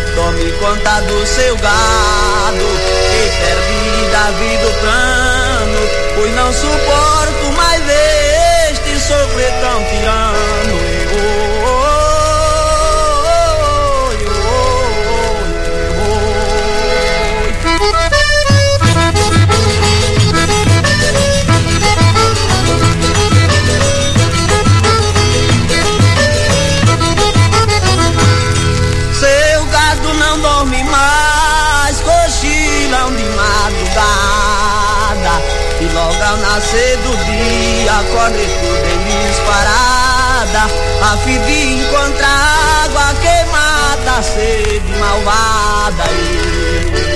tome conta do seu gado, que perde da vida o plano, pois não suporto mais ver este sofrer tão tirano. Seu gado não dorme mais, cochilam de madrugada, e logo ao nascer do dia corre tudo em disparada, a fim de encontrar água que mata a sede malvada.